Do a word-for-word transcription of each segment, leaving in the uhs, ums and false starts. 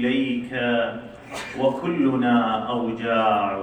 إليك وكلنا أوجاع،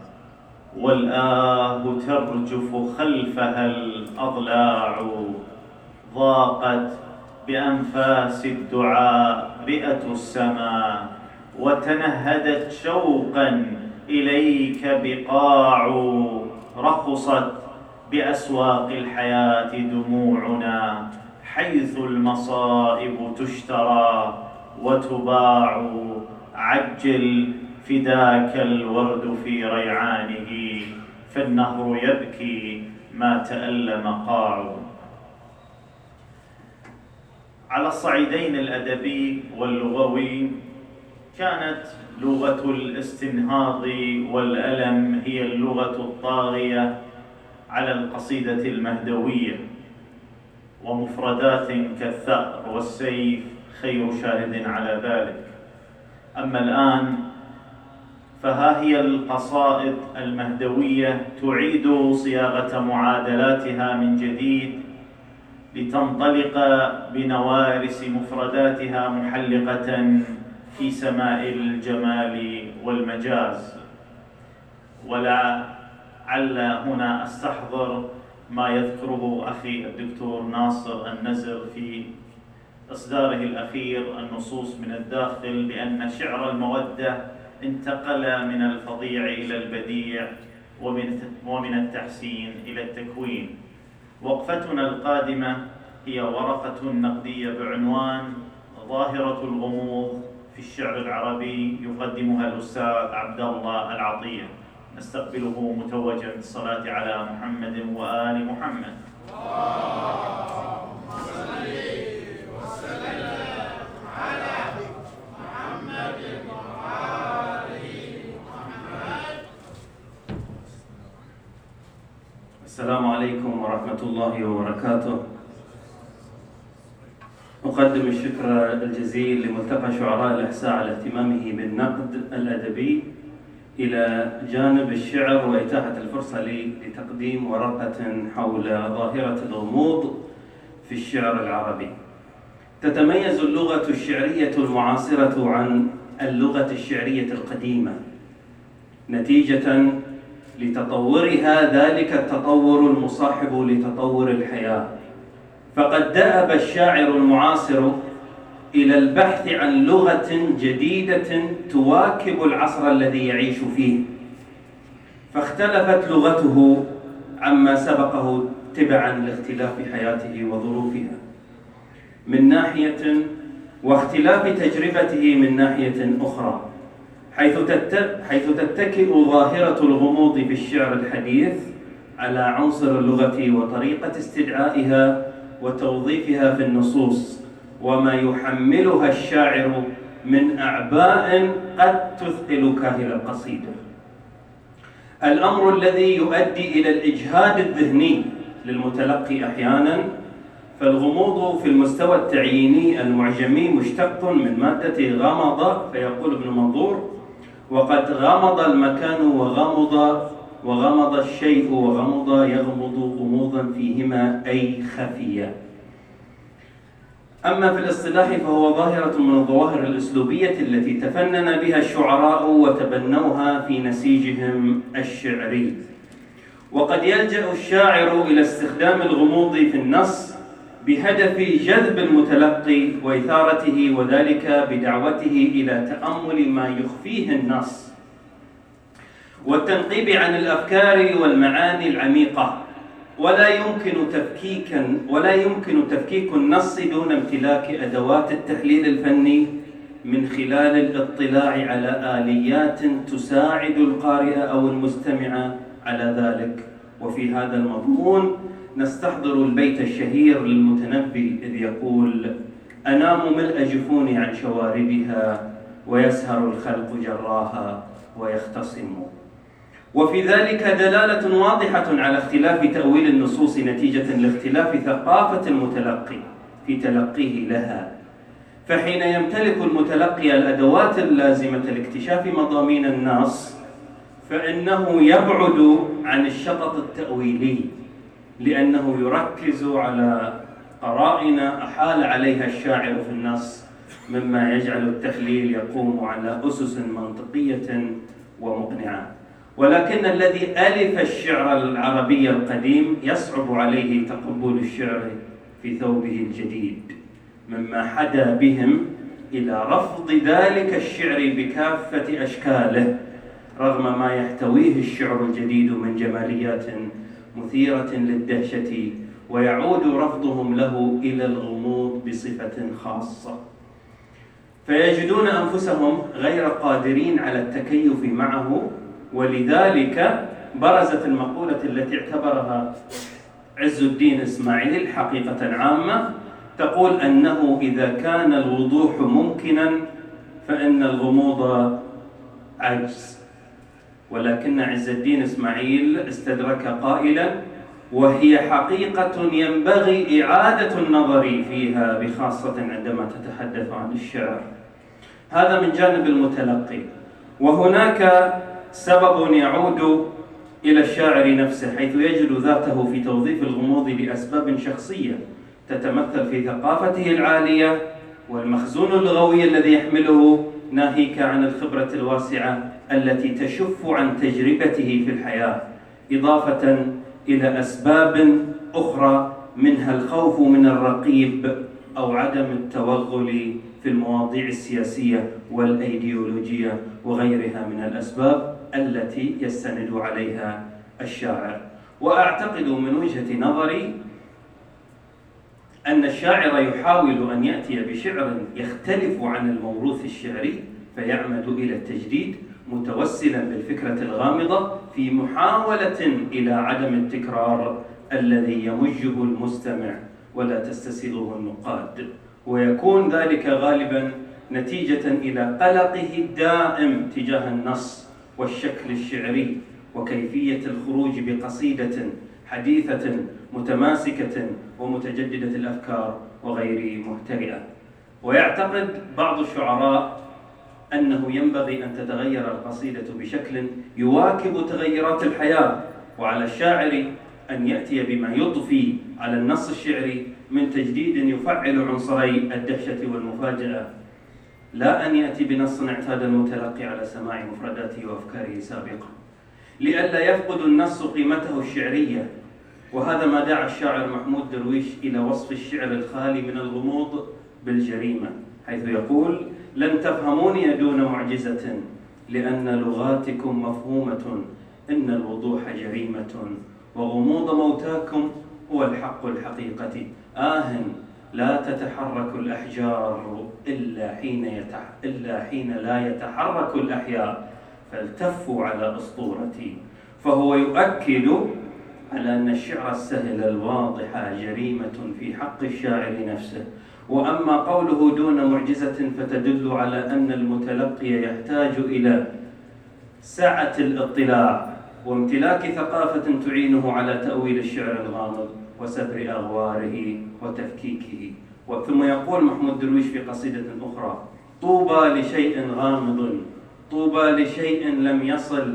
والآه ترجف خلفها الأضلاع، ضاقت بأنفاس الدعاء رئة السماء، وتنهدت شوقا إليك بقاع، رخصت بأسواق الحياة دموعنا، حيث المصائب تشترى وتباع، عجل فداك الورد في ريعانه، فالنهر يبكي ما تألم قاع. على الصعيدين الأدبي واللغوي كانت لغة الاستنهاض والألم هي اللغة الطاغية على القصيدة المهدوية، ومفردات كالثأر والسيف خير شاهد على ذلك. أما الآن فها هي القصائد المهدوية تعيد صياغة معادلاتها من جديد لتنطلق بنوارس مفرداتها محلقة في سماء الجمال والمجاز. ولعل هنا أستحضر ما يذكره أخي الدكتور ناصر النزر في إصداره الأخير النصوص من الداخل، بأن شعر المودة انتقل من الفظيع إلى البديع ومن التحسين إلى التكوين. وقفتنا القادمة هي ورقة نقدية بعنوان ظاهرة الغموض في الشعر العربي، يقدمها الأستاذ عبد الله العطية. نستقبله متوجا بالصلاة على محمد وآل محمد. اللهم صل وسلم على محمد وآل محمد. السلام عليكم ورحمة الله وبركاته. أقدم الشكر الجزيل لملتقى شعراء الإحساء على اهتمامه بالنقد الأدبي إلى جانب الشعر، وإتاحة الفرصة لي لتقديم ورقة حول ظاهرة الغموض في الشعر العربي. تتميز اللغة الشعرية المعاصرة عن اللغة الشعرية القديمة نتيجة لتطورها، ذلك التطور المصاحب لتطور الحياة. فقد دأب الشاعر المعاصر إلى البحث عن لغة جديدة تواكب العصر الذي يعيش فيه، فاختلفت لغته عما سبقه تبعا لاختلاف حياته وظروفها من ناحية، واختلاف تجربته من ناحية أخرى، حيث حيث تتكئ ظاهرة الغموض في الشعر الحديث على عنصر اللغة وطريقة استدعائها وتوظيفها في النصوص، وما يحملها الشاعر من أعباء قد تثقل كاهل القصيدة. الأمر الذي يؤدي إلى الإجهاد الذهني للمتلقي أحيانا. فالغموض في المستوى التعييني المعجمي مشتق من مادة غمض، فيقول ابن منظور: وقد غمض المكان وغمض وغمض الشيء وغمض يغمض غموضا فيهما أي خفية. أما في الاصطلاح فهو ظاهرة من الظواهر الأسلوبية التي تفنن بها الشعراء وتبنوها في نسيجهم الشعري. وقد يلجأ الشاعر إلى استخدام الغموض في النص بهدف جذب المتلقي وإثارته، وذلك بدعوته إلى تأمل ما يخفيه النص والتنقيب عن الأفكار والمعاني العميقة. ولا يمكن تفكيكا ولا يمكن تفكيك النص دون امتلاك أدوات التحليل الفني من خلال الاطلاع على آليات تساعد القارئ أو المستمع على ذلك. وفي هذا المضمون نستحضر البيت الشهير للمتنبي إذ يقول: أنام ملء جفوني عن شواردها، ويسهر الخلق جراها ويختصم. وفي ذلك دلالة واضحة على اختلاف تأويل النصوص نتيجة لاختلاف ثقافة المتلقي في تلقيه لها. فحين يمتلك المتلقي الأدوات اللازمة لاكتشاف مضامين النص، فإنه يبعد عن الشطط التأويلي، لأنه يركز على قرائن أحال عليها الشاعر في النص، مما يجعل التحليل يقوم على أسس منطقية ومقنعة. ولكن الذي ألف الشعر العربي القديم يصعب عليه تقبل الشعر في ثوبه الجديد، مما حدا بهم إلى رفض ذلك الشعر بكافة أشكاله رغم ما يحتويه الشعر الجديد من جماليات مثيرة للدهشة، ويعود رفضهم له إلى الغموض بصفة خاصة، فيجدون أنفسهم غير قادرين على التكيف معه. ولذلك برزت المقولة التي اعتبرها عز الدين إسماعيل حقيقة عامة، تقول أنه إذا كان الوضوح ممكنا فإن الغموض عجز. ولكن عز الدين إسماعيل استدرك قائلا: وهي حقيقة ينبغي إعادة النظر فيها، بخاصة عندما تتحدث عن الشعر. هذا من جانب المتلقي. وهناك سبب يعود إلى الشاعر نفسه، حيث يجد ذاته في توظيف الغموض لأسباب شخصية تتمثل في ثقافته العالية والمخزون اللغوي الذي يحمله، ناهيك عن الخبرة الواسعة التي تشف عن تجربته في الحياة، إضافة إلى أسباب أخرى منها الخوف من الرقيب أو عدم التوغل في المواضيع السياسية والأيديولوجية وغيرها من الأسباب التي يستند عليها الشاعر. وأعتقد من وجهة نظري أن الشاعر يحاول أن يأتي بشعر يختلف عن الموروث الشعري فيعمد إلى التجديد، متوسلا بالفكرة الغامضة في محاولة إلى عدم التكرار الذي يمجه المستمع ولا تستسيغه النقاد، ويكون ذلك غالبا نتيجة إلى قلقه الدائم تجاه النص والشكل الشعري وكيفية الخروج بقصيدة حديثة متماسكة ومتجددة الأفكار وغير مهترئة. ويعتقد بعض الشعراء أنه ينبغي أن تتغير القصيدة بشكل يواكب تغيرات الحياة، وعلى الشاعر أن يأتي بما يضفي على النص الشعري من تجديد يفعل عنصري الدهشة والمفاجأة، لا أن يأتي بنص اعتاد المتلقي على سماع مفرداته وأفكاره سابقا، لئلا يفقد النص قيمته الشعرية. وهذا ما دعا الشاعر محمود درويش إلى وصف الشعر الخالي من الغموض بالجريمة، حيث يقول: لن تفهموني دون معجزة لأن لغاتكم مفهومة، إن الوضوح جريمة وغموض موتاكم هو الحق الحقيقة. آه لا تتحرك الأحجار إلا حين, يتح... إلا حين لا يتحرك الأحياء، فالتفوا على أسطورتي. فهو يؤكد على أن الشعر السهل الواضح جريمة في حق الشاعر نفسه. وأما قوله دون معجزة فتدل على أن المتلقي يحتاج إلى سعة الاطلاع وامتلاك ثقافة تعينه على تأويل الشعر الغامض وسبر أغواره وتفكيكه. ثم يقول محمود درويش في قصيدة أخرى: طوبى لشيء غامض، طوبى لشيء لم يصل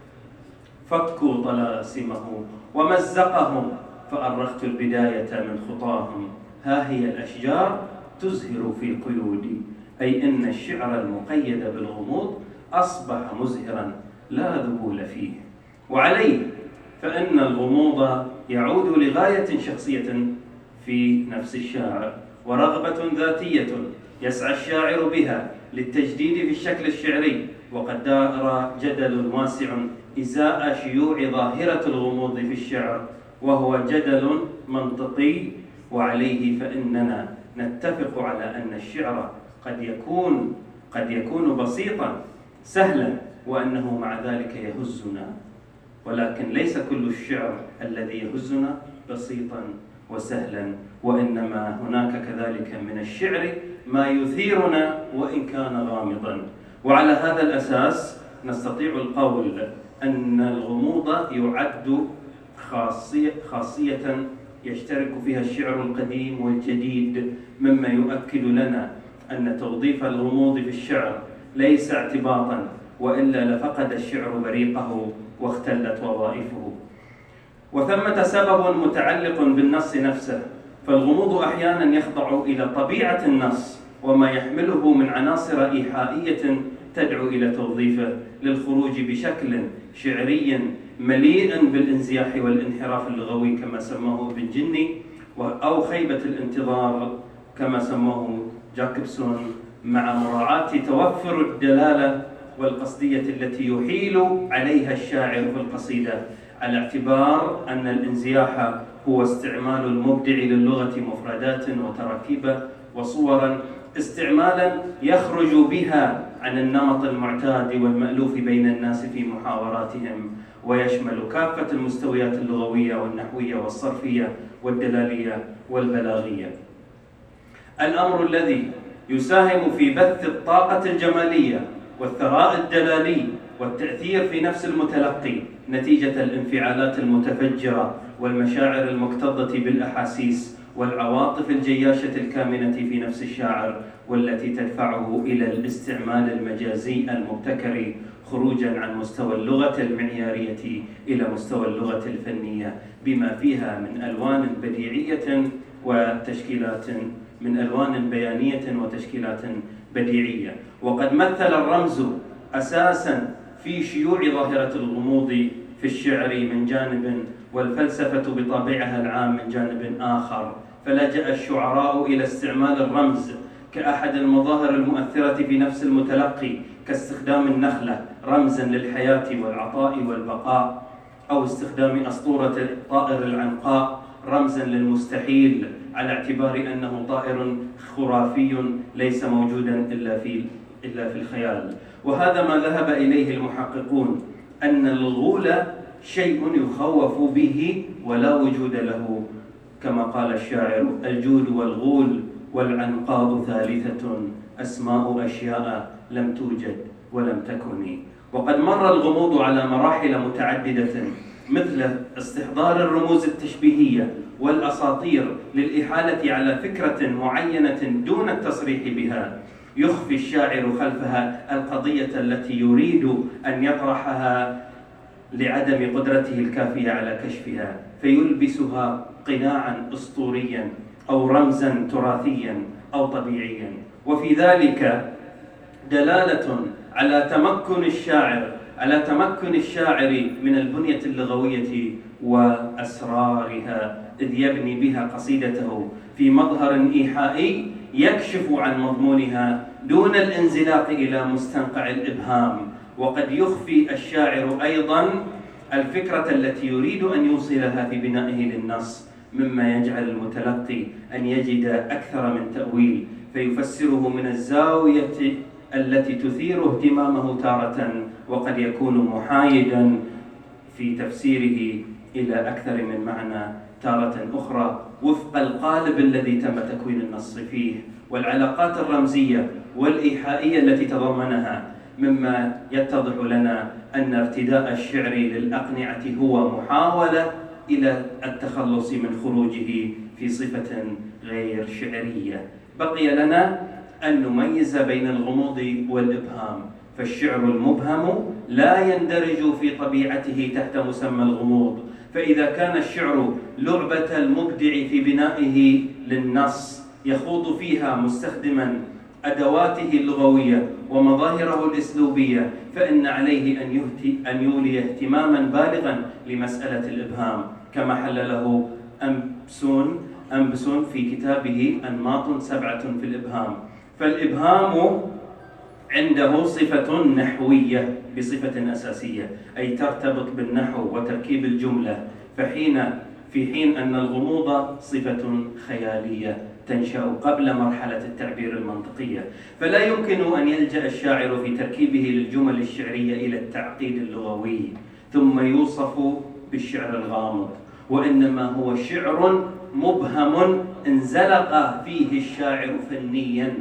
فكوا طلاسمه ومزقهم، فأرخت البداية من خطاهم، ها هي الأشجار تزهر في قيودي. أي إن الشعر المقيد بالغموض أصبح مزهرا لا ذهول فيه. وعليه فإن الغموض يعود لغاية شخصية في نفس الشاعر ورغبة ذاتية يسعى الشاعر بها للتجديد في الشكل الشعري. وقد دار جدل واسع إزاء شيوع ظاهرة الغموض في الشعر، وهو جدل منطقي، وعليه فإننا نتفق على أن الشعر قد يكون قد يكون بسيطا سهلا، وأنه مع ذلك يهزنا، ولكن ليس كل الشعر الذي يهزنا بسيطا وسهلا، وإنما هناك كذلك من الشعر ما يثيرنا وإن كان غامضا. وعلى هذا الأساس نستطيع القول أن الغموض يعد خاصية, خاصية يشترك فيها الشعر القديم والجديد، مما يؤكد لنا أن توظيف الغموض في الشعر ليس اعتباطا، وإلا لفقد الشعر بريقه واختلت وظائفه. وثمة سبب متعلق بالنص نفسه، فالغموض أحيانا يخضع إلى طبيعة النص وما يحمله من عناصر إيحائية تدعو إلى توظيفه للخروج بشكل شعري مليء بالانزياح والانحراف اللغوي كما سماه ابن جني، أو خيبة الانتظار كما سماه جاكبسون، مع مراعاة توفر الدلالة والقصدية التي يحيل عليها الشاعر في القصيدة، على اعتبار أن الانزياح هو استعمال المبدع للغة مفردات وتراكيب وصورا، استعمالا يخرج بها عن النمط المعتاد والمألوف بين الناس في محاوراتهم، ويشمل كافة المستويات اللغوية والنحوية والصرفية والدلالية والبلاغية. الأمر الذي يساهم في بث الطاقة الجمالية والثراء الدلالي والتأثير في نفس المتلقي نتيجة الانفعالات المتفجرة والمشاعر المكتظة بالأحاسيس والعواطف الجياشة الكامنة في نفس الشاعر، والتي تدفعه إلى الاستعمال المجازي المبتكر خروجا عن مستوى اللغة المعيارية إلى مستوى اللغة الفنية، بما فيها من ألوان بديعية وتشكيلات من ألوان بيانية وتشكيلات بديعية. وقد مثل الرمز أساسا في شيوع ظاهرة الغموض في الشعر من جانب، والفلسفة بطابعها العام من جانب آخر، فلجأ الشعراء إلى استعمال الرمز كأحد المظاهر المؤثرة في نفس المتلقي، كاستخدام النخلة رمزا للحياة والعطاء والبقاء، أو استخدام أسطورة طائر العنقاء رمزا للمستحيل، على اعتبار أنه طائر خرافي ليس موجودا إلا في إلا في الخيال. وهذا ما ذهب إليه المحققون، أن الغول شيء يخوف به ولا وجود له، كما قال الشاعر: الجود والغول والعنقاء ثالثة، أسماء أشياء لم توجد ولم تكن. وقد مر الغموض على مراحل متعددة، مثل استحضار الرموز التشبيهية والأساطير للإحالة على فكرة معينة دون التصريح بها، يخفي الشاعر خلفها القضية التي يريد أن يطرحها لعدم قدرته الكافية على كشفها، فيلبسها قناعا أسطوريا أو رمزا تراثيا أو طبيعيا. وفي ذلك دلالة على تمكن الشاعر على تمكن الشاعر من البنية اللغوية وأسرارها، إذ يبني بها قصيدته في مظهر إيحائي يكشف عن مضمونها دون الانزلاق إلى مستنقع الإبهام. وقد يخفي الشاعر أيضا الفكرة التي يريد أن يوصلها في بنائه للنص، مما يجعل المتلقي أن يجد أكثر من تأويل، فيفسره من الزاوية التي تثير اهتمامه تارة، وقد يكون محايدا في تفسيره إلى أكثر من معنى تارة أخرى، وفق القالب الذي تم تكوين النص فيه والعلاقات الرمزية والإيحائية التي تضمنها، مما يتضح لنا أن ارتداء الشعر للأقنعة هو محاولة إلى التخلص من خروجه في صفة غير شعرية. بقي لنا أن نميز بين الغموض والإبهام، فالشعر المبهم لا يندرج في طبيعته تحت مسمى الغموض، فإذا كان الشعر لعبة المبدع في بنائه للنص يخوض فيها مستخدما أدواته اللغوية ومظاهره الأسلوبية، فإن عليه أن, أن يولي اهتماما بالغا لمسألة الإبهام، كما حلله أمبسون أمبسون في كتابه أنماط سبعة في الإبهام. فالإبهام عنده صفة نحوية بصفة أساسية، أي ترتبط بالنحو وتركيب الجملة، فحين في حين أن الغموض صفة خيالية تنشأ قبل مرحلة التعبير المنطقية. فلا يمكن أن يلجأ الشاعر في تركيبه للجمل الشعرية إلى التعقيد اللغوي ثم يوصف بالشعر الغامض، وإنما هو شعر مبهم انزلق فيه الشاعر فنيا،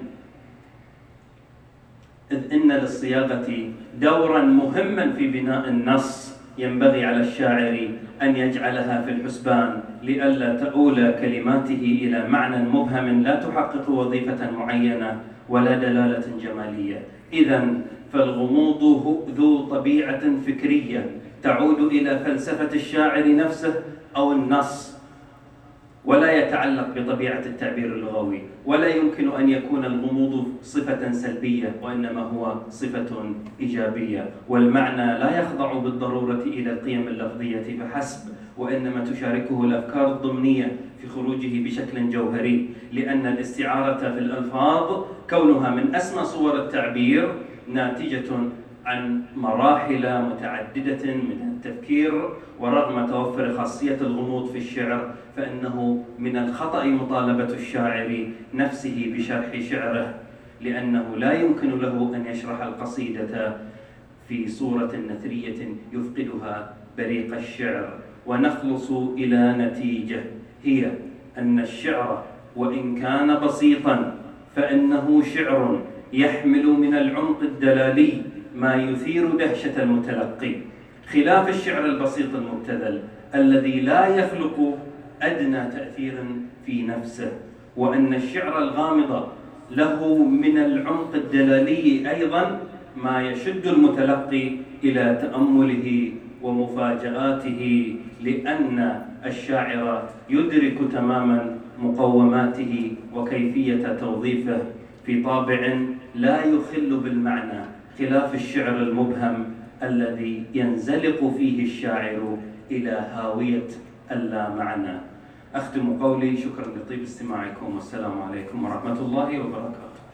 إذ إن للصياغة دورا مهما في بناء النص ينبغي على الشاعر أن يجعلها في الحسبان، لئلا تؤول كلماته إلى معنى مبهم لا تحقق وظيفة معينة ولا دلالة جمالية. إذن فالغموض ذو طبيعة فكرية تعود إلى فلسفة الشاعر نفسه أو النص، ولا يتعلق بطبيعة التعبير اللغوي، ولا يمكن أن يكون الغموض صفة سلبية، وإنما هو صفة إيجابية. والمعنى لا يخضع بالضرورة إلى القيم اللفظية فحسب، وإنما تشاركه الأفكار الضمنية في خروجه بشكل جوهري، لأن الاستعارة في الألفاظ كونها من أسمى صور التعبير ناتجة عن مراحل متعددة من التفكير. ورغم توفر خاصية الغموض في الشعر، فإنه من الخطأ مطالبة الشاعر نفسه بشرح شعره، لأنه لا يمكن له أن يشرح القصيدة في صورة نثرية يفقدها بريق الشعر. ونخلص إلى نتيجة هي أن الشعر وإن كان بسيطا فإنه شعر يحمل من العمق الدلالي ما يثير دهشة المتلقي، خلاف الشعر البسيط المبتذل الذي لا يخلق أدنى تأثير في نفسه. وأن الشعر الغامض له من العمق الدلالي أيضا ما يشد المتلقي إلى تأمله ومفاجآته، لأن الشاعر يدرك تماما مقوماته وكيفية توظيفه في طابع لا يخل بالمعنى، خلاف الشعر المبهم الذي ينزلق فيه الشاعر إلى هاوية اللامعنى. أختم قولي شكرا لطيب استماعكم، والسلام عليكم ورحمة الله وبركاته.